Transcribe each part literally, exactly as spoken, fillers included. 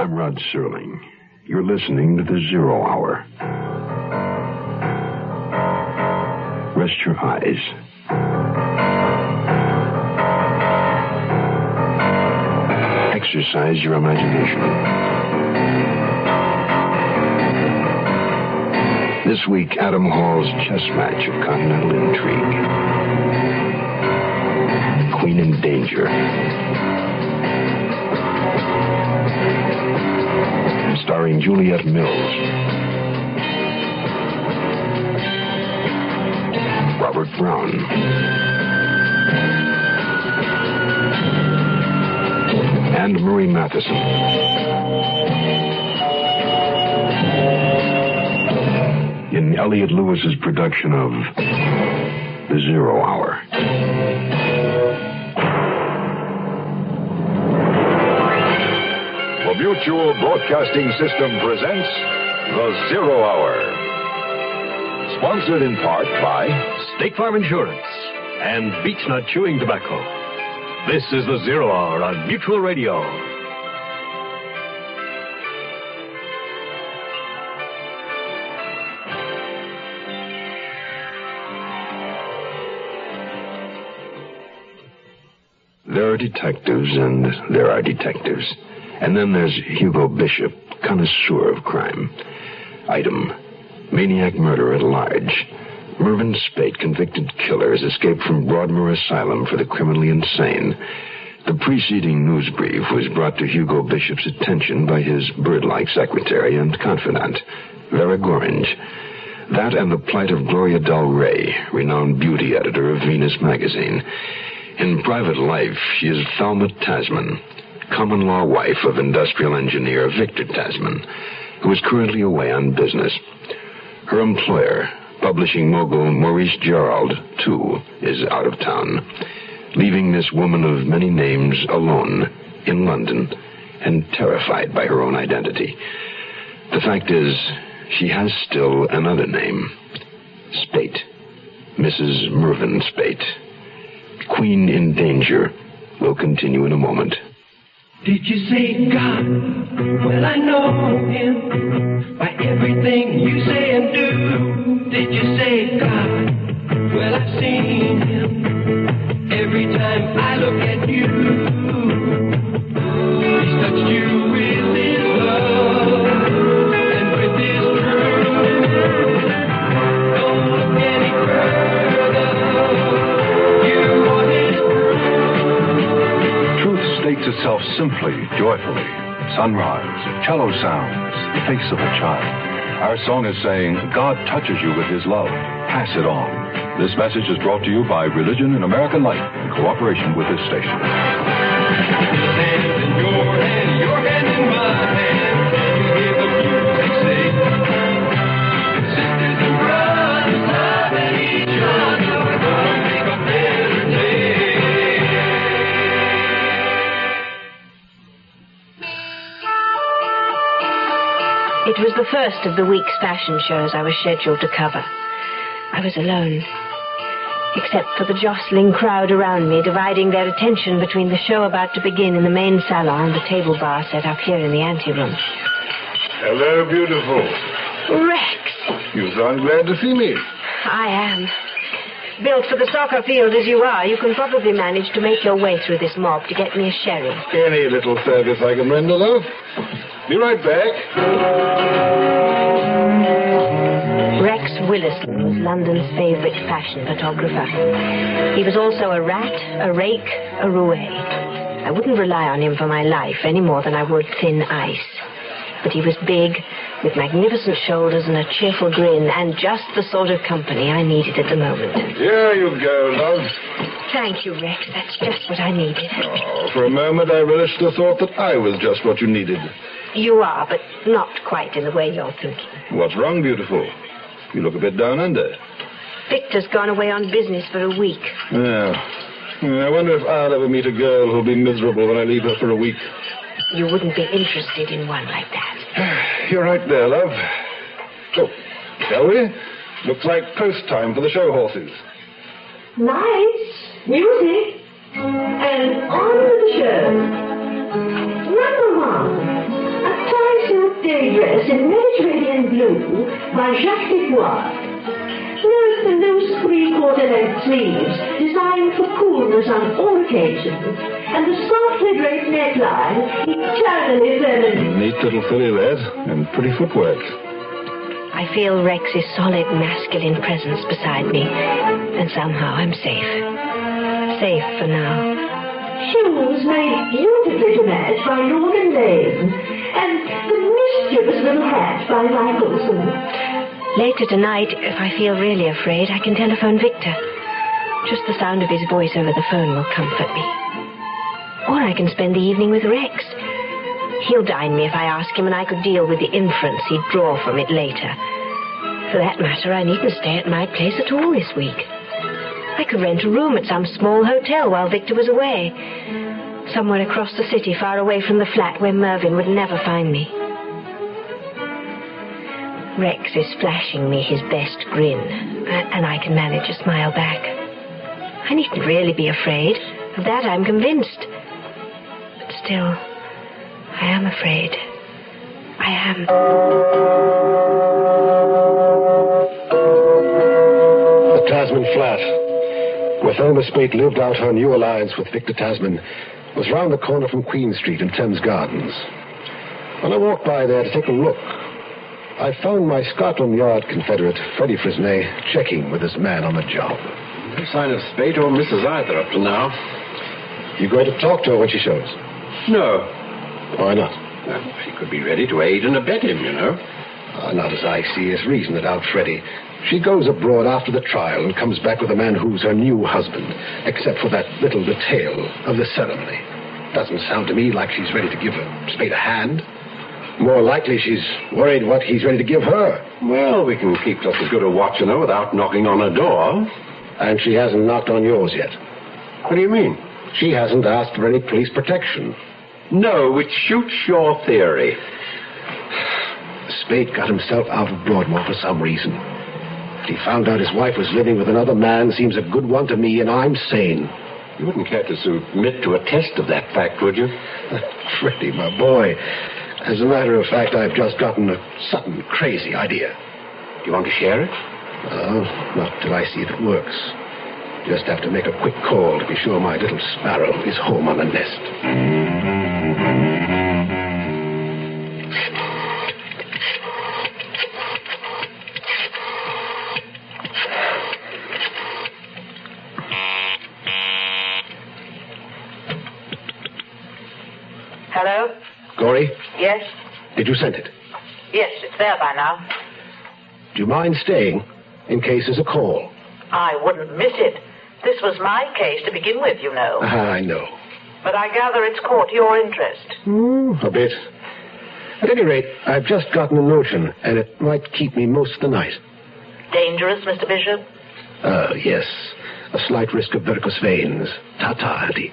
I'm Rod Serling. You're listening to the Zero Hour. Rest your eyes. Exercise your imagination. This week, Adam Hall's chess match of continental intrigue. Queen in Danger. Starring Juliet Mills. Robert Brown. And Marie Matheson. In Elliot Lewis's production of The Zero Hour. The Mutual Broadcasting System presents The Zero Hour. Sponsored in part by State Farm Insurance and Beechnut Chewing Tobacco. This is The Zero Hour on Mutual Radio. There are detectives and there are detectives. And then there's Hugo Bishop, connoisseur of crime. Item, maniac murderer at large. Mervyn Spate, convicted killer, has escaped from Broadmoor Asylum for the criminally insane. The preceding news brief was brought to Hugo Bishop's attention by his bird-like secretary and confidant, Vera Gorringe. That and the plight of Gloria Del Rey, renowned beauty editor of Venus magazine. In private life, she is Thelma Tasman, common-law wife of industrial engineer Victor Tasman, who is currently away on business. Her employer, publishing mogul Maurice Gerald, too, is out of town, leaving this woman of many names alone in London and terrified by her own identity. The fact is, she has still another name, Spate, Missus Mervyn Spate. Queen in Danger will continue in a moment. Did you say God? Well, I know him by everything you say and do. Did you say God? Well, I've seen him every time I look at you. He's touched you with his love and with his truth. Don't look any further. You are his truth states itself simply, joyfully. Sunrise, cello sounds, the face of a child. Our song is saying, God touches you with his love. Pass it on. This message is brought to you by Religion and American Life in cooperation with this station. Hand in your hand, your hand in my hand. You hear the music sing. Sisters and brothers loving each other. We're gonna make a better day. It was the first of the week's fashion shows I was scheduled to cover. I was alone, except for the jostling crowd around me, dividing their attention between the show about to begin in the main salon and the table bar set up here in the anteroom. Hello, beautiful. Rex! You sound glad to see me. I am. Built for the soccer field as you are, you can probably manage to make your way through this mob to get me a sherry. Any little service I can render, love. Be right back. Rex Willison was London's favorite fashion photographer. He was also a rat, a rake, a roue. I wouldn't rely on him for my life any more than I would thin ice. But he was big, with magnificent shoulders and a cheerful grin, and just the sort of company I needed at the moment. Here you go, love. Thank you, Rex. That's just what I needed. Oh, for a moment I relished the thought that I was just what you needed. You are, but not quite in the way you're thinking. What's wrong, beautiful? You look a bit down under. Victor's gone away on business for a week. Yeah. I wonder if I'll ever meet a girl who'll be miserable when I leave her for a week. You wouldn't be interested in one like that. You're right there, love. So, shall we? Looks like post time for the show horses. Lights, music, and on the show. Number one, a You by Jacques Dubois. Note the loose three-quarter length sleeves designed for coolness on all occasions, and the softly draped neckline eternally feminine. Neat little filly lad, and pretty footwork. I feel Rex's solid masculine presence beside me, and somehow I'm safe. Safe for now. Shoes made beautifully to match by Norman Lane, and the mischievous little hat by Michelson. Later tonight, if I feel really afraid, I can telephone Victor. Just the sound of his voice over the phone will comfort me. Or I can spend the evening with Rex. He'll dine me if I ask him, and I could deal with the inference he'd draw from it later. For that matter, I needn't stay at my place at all this week. I could rent a room at some small hotel while Victor was away. Somewhere across the city, far away from the flat where Mervyn would never find me. Rex is flashing me his best grin, and I can manage a smile back. I needn't really be afraid. Of that I'm convinced. But still, I am afraid. I am. The Tasman flat, where Thelma Spate lived out her new alliance with Victor Tasman, was round the corner from Queen Street in Thames Gardens. When I walked by there to take a look, I found my Scotland Yard confederate, Freddie Frisnay, checking with his man on the job. No sign of Spate or Missus either up to now. You going to talk to her when she shows? No. Why not? Well, she could be ready to aid and abet him, you know. Uh, not as I see it. Reason it out, Freddie. She goes abroad after the trial and comes back with a man who's her new husband, except for that little detail of the ceremony. Doesn't sound to me like she's ready to give her Spate a hand. More likely she's worried what he's ready to give her. Well, we can keep just as good a watch on her without knocking on her door. And she hasn't knocked on yours yet. What do you mean? She hasn't asked for any police protection. No, which shoots your theory. Spate got himself out of Broadmoor for some reason. He found out his wife was living with another man. Seems a good one to me, and I'm sane. You wouldn't care to submit to a test of that fact, would you? Freddie, my boy. As a matter of fact, I've just gotten a sudden crazy idea. Do you want to share it? No, not till I see if it works. Just have to make a quick call to be sure my little sparrow is home on the nest. Hello? Gory? Yes? Did you send it? Yes, it's there by now. Do you mind staying in case there's a call? I wouldn't miss it. This was my case to begin with, you know. Ah, I know. But I gather it's caught your interest. Mm, a bit. At any rate, I've just gotten a notion, and it might keep me most of the night. Dangerous, Mister Bishop? Uh, yes. A slight risk of varicose veins. Ta-ta, Auntie.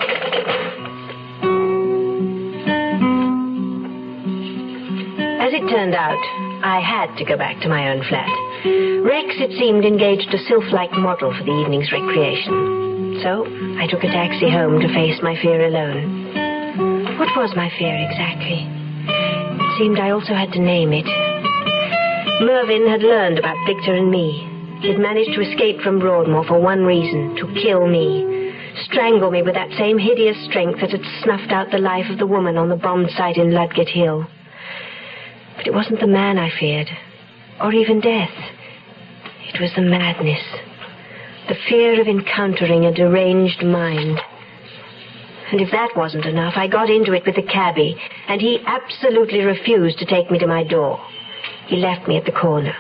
As it turned out, I had to go back to my own flat. Rex, it seemed, engaged a sylph-like model for the evening's recreation. So I took a taxi home to face my fear alone. What was my fear exactly? It seemed I also had to name it. Mervyn had learned about Victor and me. He had managed to escape from Broadmoor for one reason, to kill me. Strangle me with that same hideous strength that had snuffed out the life of the woman on the bombed site in Ludgate Hill. But it wasn't the man I feared, or even death. It was the madness, the fear of encountering a deranged mind. And if that wasn't enough, I got into it with the cabbie, and he absolutely refused to take me to my door. He left me at the corner.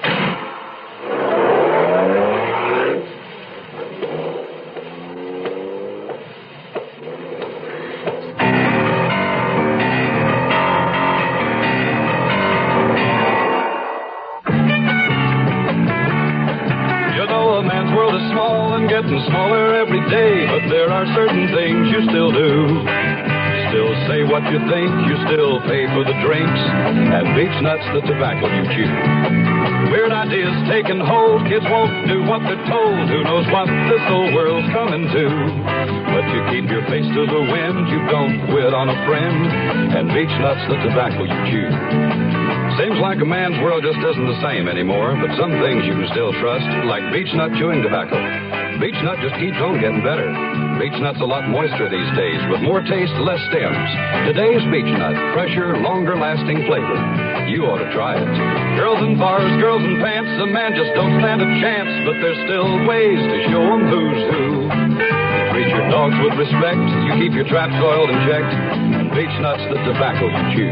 Smaller every day, but there are certain things you still do. Still say what you think, you still pay for the drinks, and beach nuts the tobacco you chew. Weird ideas taking hold, kids won't do what they're told. Who knows what this whole world's coming to? But you keep your face to to the wind. You don't quit on a friend. And beech nuts the tobacco you chew. Seems like a man's world just isn't the same anymore, but some things you can still trust, like beech nut chewing tobacco. Beech nut just keeps on getting better. Beech nut's a lot moister these days, with more taste, less stems. Today's beech nut, fresher, longer-lasting flavor. You ought to try it. Girls in bars, girls in pants, a man just don't stand a chance, but there's still ways to show 'em who's who. You treat your dogs with respect, you keep your traps oiled and checked, and beech nut's the tobacco you chew.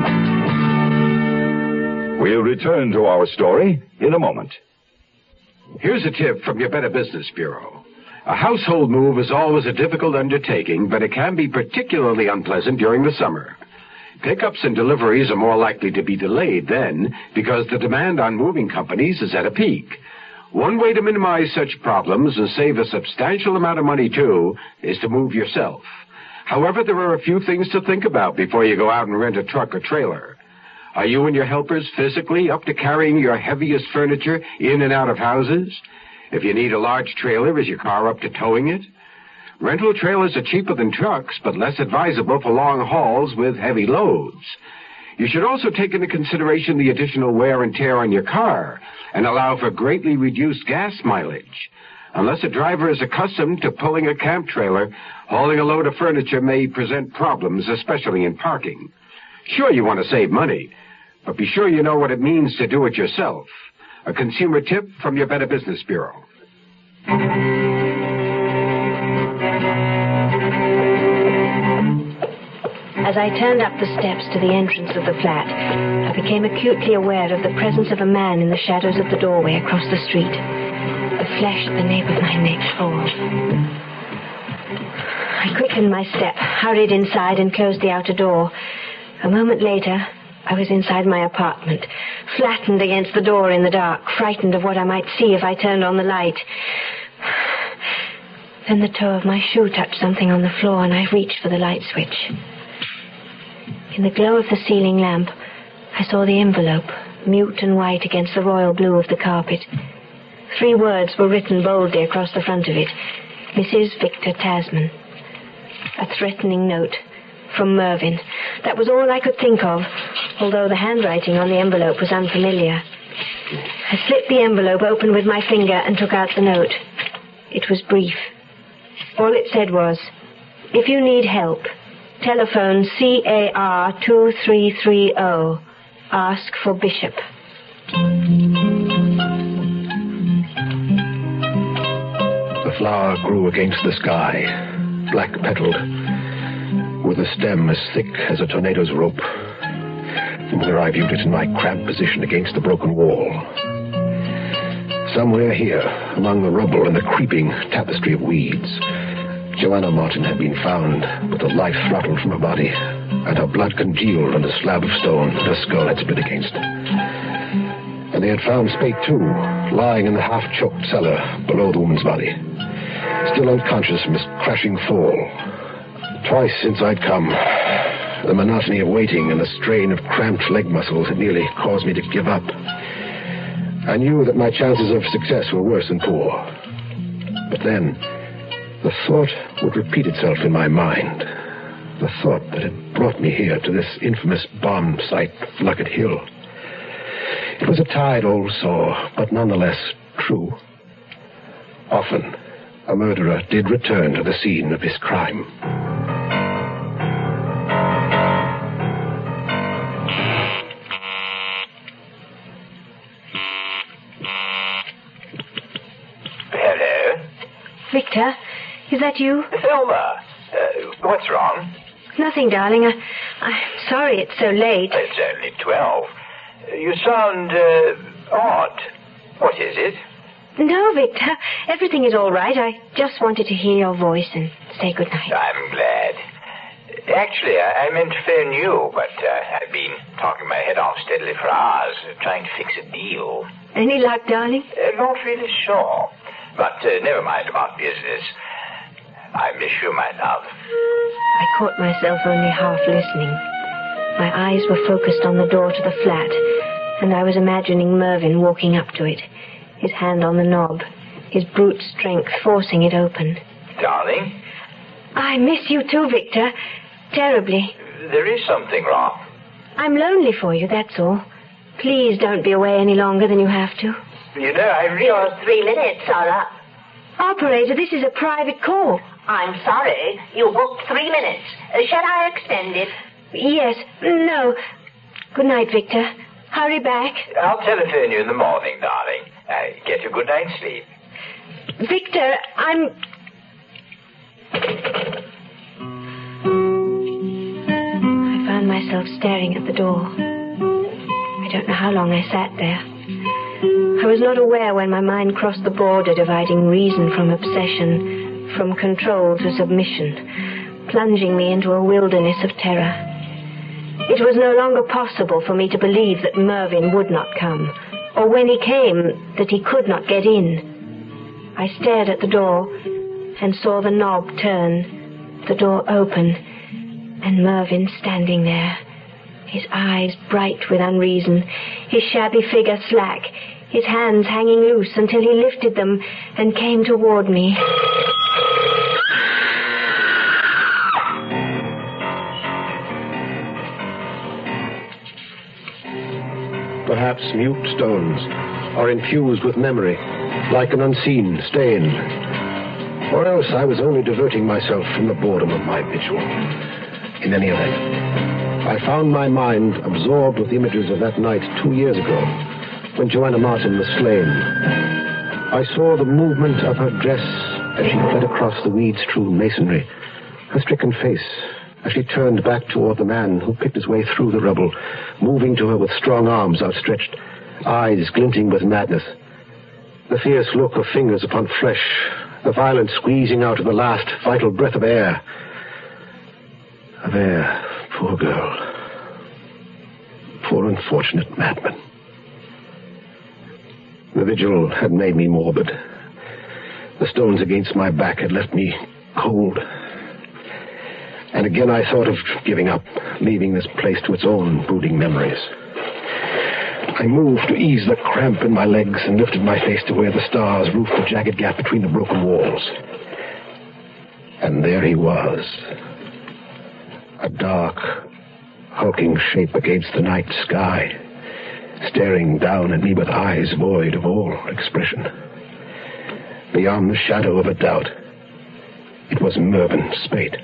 We'll return to our story in a moment. Here's a tip from your Better Business Bureau. A household move is always a difficult undertaking, but it can be particularly unpleasant during the summer. Pickups and deliveries are more likely to be delayed then because the demand on moving companies is at a peak. One way to minimize such problems and save a substantial amount of money, too, is to move yourself. However, there are a few things to think about before you go out and rent a truck or trailer. Are you and your helpers physically up to carrying your heaviest furniture in and out of houses? If you need a large trailer, is your car up to towing it? Rental trailers are cheaper than trucks, but less advisable for long hauls with heavy loads. You should also take into consideration the additional wear and tear on your car and allow for greatly reduced gas mileage. Unless a driver is accustomed to pulling a camp trailer, hauling a load of furniture may present problems, especially in parking. Sure, you want to save money, but be sure you know what it means to do it yourself. A consumer tip from your Better Business Bureau. As I turned up the steps to the entrance of the flat, I became acutely aware of the presence of a man in the shadows of the doorway across the street. The flesh at the nape of my neck crawled. I quickened my step, hurried inside, and closed the outer door. A moment later, I was inside my apartment, flattened against the door in the dark, frightened of what I might see if I turned on the light. Then the toe of my shoe touched something on the floor, and I reached for the light switch. In the glow of the ceiling lamp, I saw the envelope, mute and white against the royal blue of the carpet. Three words were written boldly across the front of it. Missus Victor Tasman. A threatening note. From Mervyn. That was all I could think of, although the handwriting on the envelope was unfamiliar. I slit the envelope open with my finger and took out the note. It was brief. All it said was, if you need help, telephone C A R two three three zero. Ask for Bishop. The flower grew against the sky, black-petaled, with a stem as thick as a tornado's rope. From where I viewed it in my cramped position against the broken wall. Somewhere here, among the rubble and the creeping tapestry of weeds, Joanna Martin had been found with the life throttled from her body, and her blood congealed on a slab of stone that her skull had split against. And they had found Spate, too, lying in the half-choked cellar below the woman's body, still unconscious from his crashing fall. Twice since I'd come, the monotony of waiting and the strain of cramped leg muscles had nearly caused me to give up. I knew that my chances of success were worse than poor. But then, the thought would repeat itself in my mind. The thought that had brought me here to this infamous bomb site, Luckett Hill. It was a tired old saw, but nonetheless true. Often, a murderer did return to the scene of his crime. Victor, is that you? Thelma, uh, what's wrong? Nothing, darling. I, I'm sorry it's so late. It's only twelve. You sound uh, odd. What is it? No, Victor. Everything is all right. I just wanted to hear your voice and say good night. I'm glad. Actually, I, I meant to phone you, but uh, I've been talking my head off steadily for hours, trying to fix a deal. Any luck, darling? Uh, not really sure. But uh, never mind about business. I miss you, my love. I caught myself only half listening. My eyes were focused on the door to the flat, and I was imagining Mervyn walking up to it, his hand on the knob, his brute strength forcing it open. Darling? I miss you too, Victor. Terribly. There is something wrong. I'm lonely for you, that's all. Please don't be away any longer than you have to. You know, I really... Your three minutes are up. Operator, this is a private call. I'm sorry. You booked three minutes. Uh, shall I extend it? Yes. No. Good night, Victor. Hurry back. I'll telephone you in the morning, darling. Uh, get a good night's sleep. Victor, I'm... I found myself staring at the door. I don't know how long I sat there. I was not aware when my mind crossed the border dividing reason from obsession, from control to submission, plunging me into a wilderness of terror. It was no longer possible for me to believe that Mervyn would not come, or when he came, that he could not get in. I stared at the door and saw the knob turn, the door open, and Mervyn standing there, his eyes bright with unreason, his shabby figure slack, his hands hanging loose until he lifted them and came toward me. Perhaps mute stones are infused with memory, like an unseen stain. Or else I was only diverting myself from the boredom of my vigil. In any event, I found my mind absorbed with images of that night two years ago, when Joanna Martin was slain. I saw the movement of her dress as she fled across the weed-strewn masonry, her stricken face as she turned back toward the man who picked his way through the rubble, moving to her with strong arms outstretched, eyes glinting with madness. The fierce look of fingers upon flesh, the violent squeezing out of the last vital breath of air. Of air, poor girl. Poor unfortunate madman. The vigil had made me morbid. The stones against my back had left me cold. And again I thought of giving up, leaving this place to its own brooding memories. I moved to ease the cramp in my legs and lifted my face to where the stars roofed the jagged gap between the broken walls. And there he was. A dark, hulking shape against the night sky, staring down at me with eyes void of all expression. Beyond the shadow of a doubt, it was Mervyn Spate.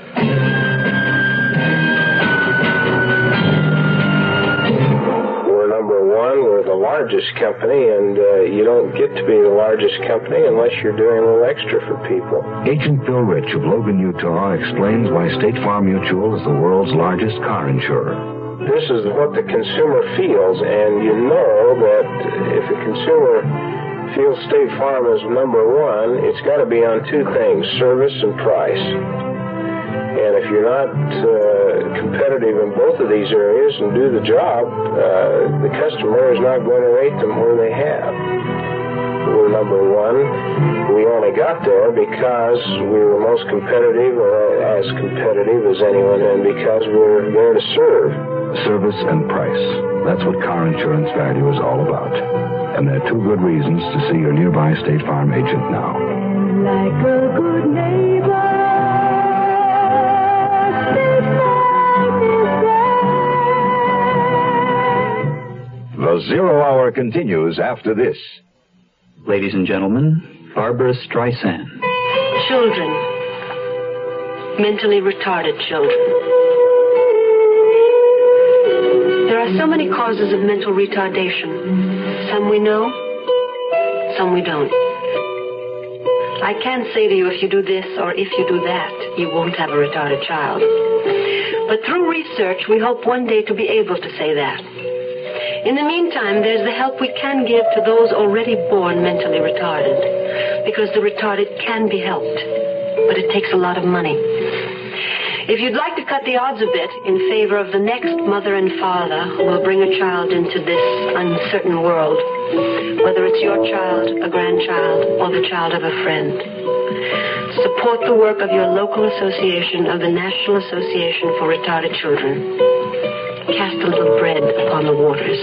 We're number one, we're the largest company, and uh, you don't get to be the largest company unless you're doing a little extra for people. Agent Bill Rich of Logan, Utah explains why State Farm Mutual is the world's largest car insurer. This is what the consumer feels, and you know that if the consumer feels State Farm is number one, it's got to be on two things, service and price. And if you're not uh, competitive in both of these areas and do the job, uh, the customer is not going to rate them where they have. We're number one. We only got there because we were most competitive, or as competitive as anyone, and because we're there to serve. Service and price. That's what car insurance value is all about. And there are two good reasons to see your nearby State Farm agent now. Like a good neighbor. The Zero Hour continues after this. Ladies and gentlemen, Barbara Streisand. Children. Mentally retarded children. There are so many causes of mental retardation. Some we know, some we don't. I can't say to you if you do this or if you do that, you won't have a retarded child. But through research, we hope one day to be able to say that. In the meantime, there's the help we can give to those already born mentally retarded, because the retarded can be helped, but it takes a lot of money. If you'd like to cut the odds a bit in favor of the next mother and father who will bring a child into this uncertain world, whether it's your child, a grandchild, or the child of a friend, support the work of your local association of the National Association for Retarded Children. Cast a little bread upon the waters.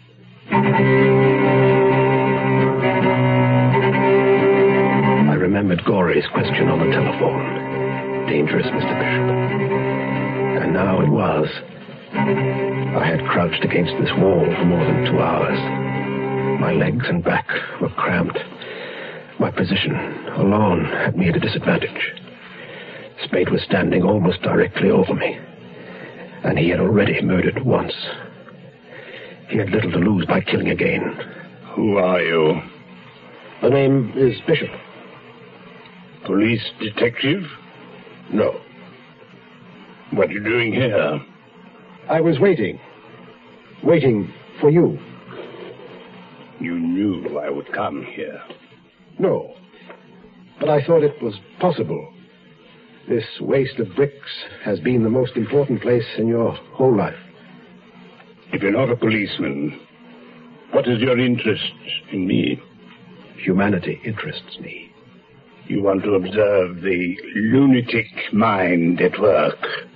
I remembered Murray's question on the telephone. Dangerous, Mister Bishop. And now it was. I had crouched against this wall for more than two hours. My legs and back were cramped. My position alone had me at a disadvantage. Spade was standing almost directly over me, and he had already murdered once. He had little to lose by killing again. Who are you? The name is Bishop. Police detective? No. What are you doing here? I was waiting. Waiting for you. You knew I would come here. No. But I thought it was possible. This waste of bricks has been the most important place in your whole life. If you're not a policeman, what is your interest in me? Humanity interests me. You want to observe the lunatic mind at work.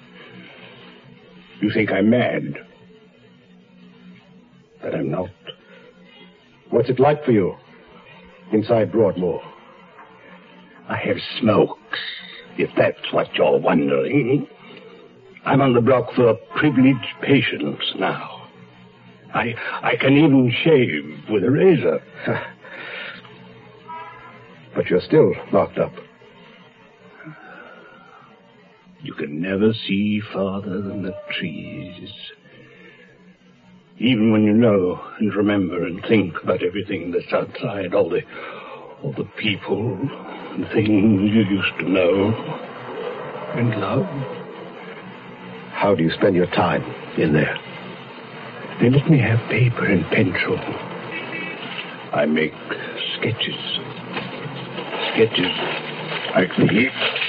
You think I'm mad. But I'm not. What's it like for you inside Broadmoor? I have smokes, if that's what you're wondering. I'm on the block for privileged patients now. I I can even shave with a razor. But you're still locked up. You can never see farther than the trees. Even when you know and remember and think about everything that's outside, all the all the people and things you used to know and love. How do you spend your time in there? They let me have paper and pencil. I make sketches. Sketches like these.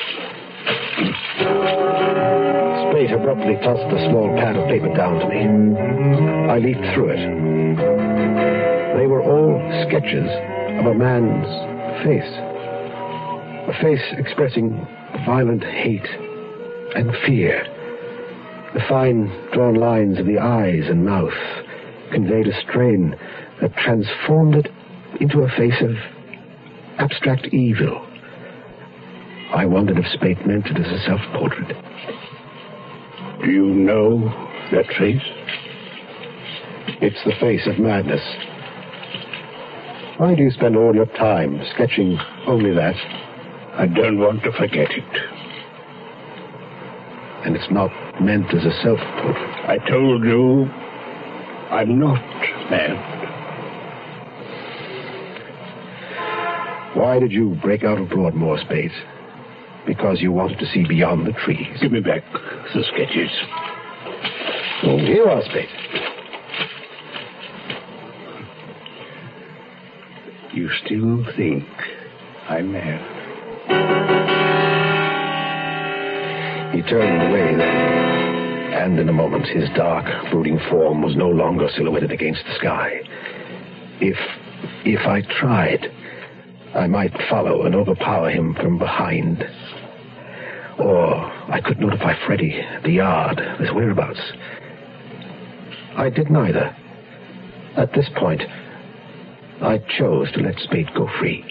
Spade abruptly tossed a small pad of paper down to me. I leafed through it. They were all sketches of a man's face. A face expressing violent hate and fear. The fine drawn lines of the eyes and mouth conveyed a strain that transformed it into a face of abstract evil. I wondered if Spade meant it as a self-portrait. Do you know that face? It's the face of madness. Why do you spend all your time sketching only that? I don't want to forget it. And it's not meant as a self-portrait. I told you, I'm not mad. Why did you break out of Broadmoor, Spade? Because you wanted to see beyond the trees. Give me back the sketches. Oh, here you are, Spade. You still think I'm mad? He turned away then, and in a moment his dark, brooding form was no longer silhouetted against the sky. If, if I tried, I might follow and overpower him from behind. Or I could notify Freddie at the yard of his whereabouts. I did neither. At this point, I chose to let Spade go free.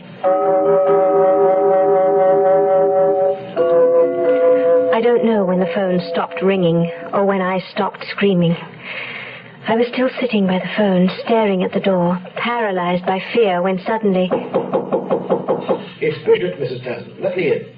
I don't know when the phone stopped ringing or when I stopped screaming. I was still sitting by the phone, staring at the door, paralyzed by fear, when suddenly... It's Bishop, Missus Tasman. Let me in.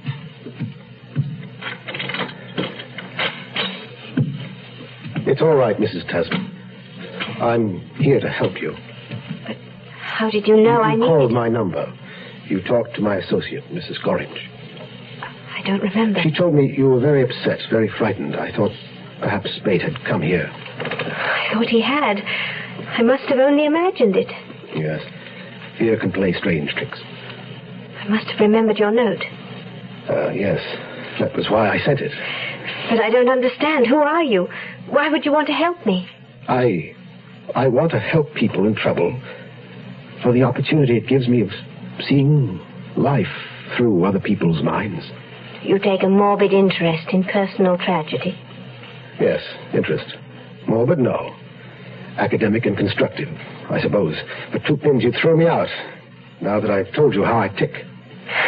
It's all right, Missus Tasman. I'm here to help you. But how did you know you I needed... You called my number. You talked to my associate, Missus Gorringe. I don't remember. She told me you were very upset, very frightened. I thought perhaps Spade had come here. I thought he had. I must have only imagined it. Yes. Fear can play strange tricks. I must have remembered your note. Uh, yes. That was why I sent it. But I don't understand. Who are you? Why would you want to help me? I... I want to help people in trouble for the opportunity it gives me of seeing life through other people's minds. You take a morbid interest in personal tragedy. Yes, interest. Morbid, no. Academic and constructive, I suppose. But two pins, you throw me out, now that I've told you how I tick.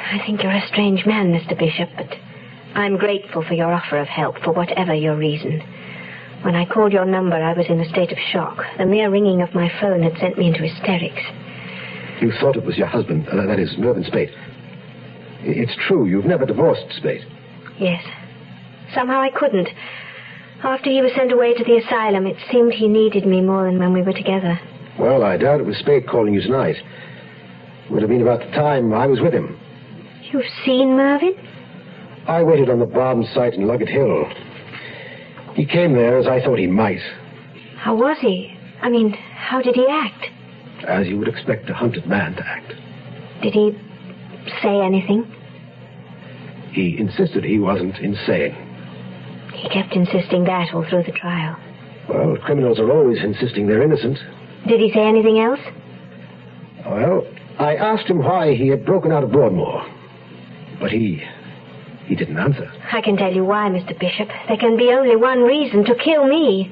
I think you're a strange man, Mister Bishop, but I'm grateful for your offer of help, for whatever your reason. When I called your number, I was in a state of shock. The mere ringing of my phone had sent me into hysterics. You thought it was your husband, uh, that is, Mervyn Spate. It's true, you've never divorced Spate. Yes. Somehow I couldn't. After he was sent away to the asylum, it seemed he needed me more than when we were together. Well, I doubt it was Spate calling you tonight. It would have been about the time I was with him. You've seen Mervyn? I waited on the Barnes site in Luggett Hill. He came there as I thought he might. How was he? I mean, how did he act? As you would expect a hunted man to act. Did he say anything? He insisted he wasn't insane. He kept insisting that all through the trial. Well, criminals are always insisting they're innocent. Did he say anything else? Well, I asked him why he had broken out of Broadmoor. But he... he didn't answer. I can tell you why, Mister Bishop. There can be only one reason to kill me.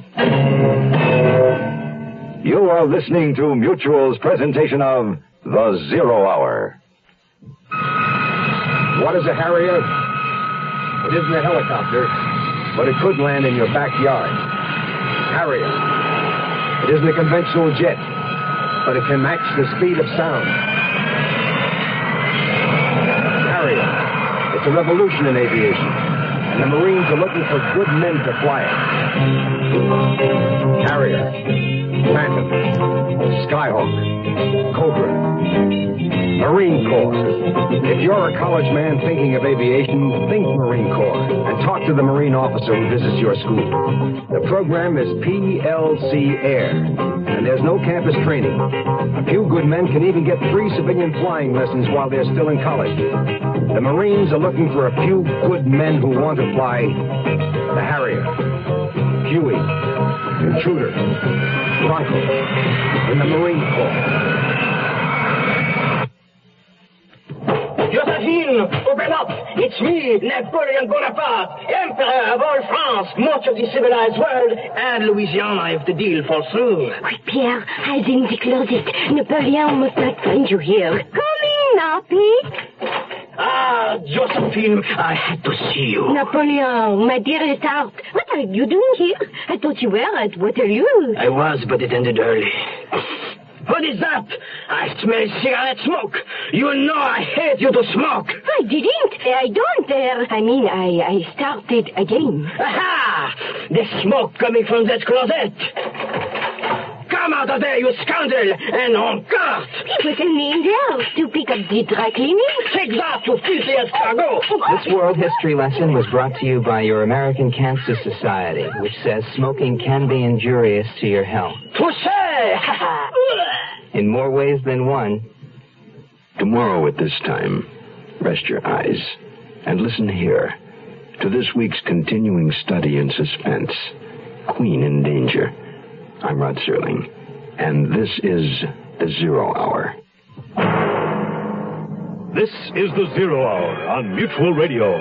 You are listening to Mutual's presentation of The Zero Hour. What is a Harrier? It isn't a helicopter, but it could land in your backyard. Harrier. It isn't a conventional jet, but it can match the speed of sound. Harrier. It's a revolution in aviation, and the Marines are looking for good men to fly it. Harrier. Phantom, Skyhawk, Cobra, Marine Corps. If you're a college man thinking of aviation, think Marine Corps and talk to the Marine officer who visits your school. The program is P L C Air, and there's no campus training. A few good men can even get free civilian flying lessons while they're still in college. The Marines are looking for a few good men who want to fly the Harrier, Huey, Intruder, Bronco, in the Marine Corps. Josephine, open up! It's me, Napoleon Bonaparte, Emperor of all France, much of the civilized world, and Louisiana if the deal falls through. Quick, Pierre, hide in the closet. Napoleon must not find you here. Come in now, Pete. Ah, Josephine, I had to see you. Napoleon, my dearest heart, what are you doing here? I thought you were at Waterloo. I was, but it ended early. What is that? I smell cigarette smoke. You know I hate you to smoke. I didn't. I don't. Uh, I mean, I, I started again. Aha! The smoke coming from that closet. Come out of there, you scoundrel, and on guard. It was only in there to pick up the dry cleaning. Take that, you filthy escargot. This World History lesson was brought to you by your American Cancer Society, which says smoking can be injurious to your health. Touché! In more ways than one. Tomorrow at this time, rest your eyes and listen here to this week's continuing study in suspense, Queen in Danger. I'm Rod Serling, and this is The Zero Hour. This is The Zero Hour on Mutual Radio.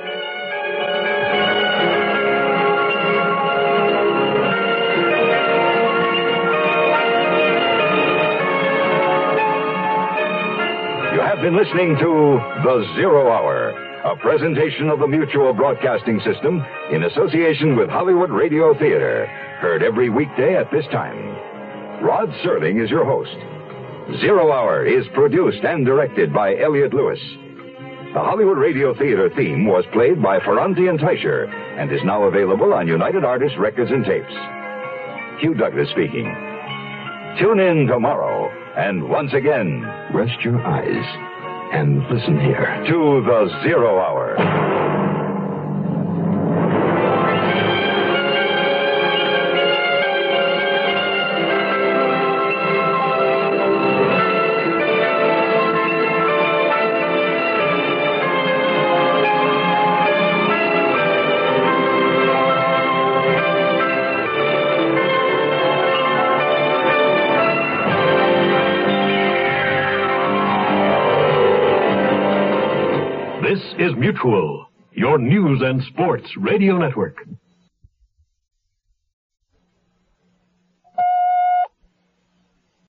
You have been listening to The Zero Hour, a presentation of the Mutual Broadcasting System in association with Hollywood Radio Theater. Heard every weekday at this time. Rod Serling is your host. Zero Hour is produced and directed by Elliott Lewis. The Hollywood Radio Theater theme was played by Ferranti and Teicher and is now available on United Artists Records and Tapes. Hugh Douglas speaking. Tune in tomorrow, and once again, rest your eyes and listen here to The Zero Hour. This is Mutual, your news and sports radio network.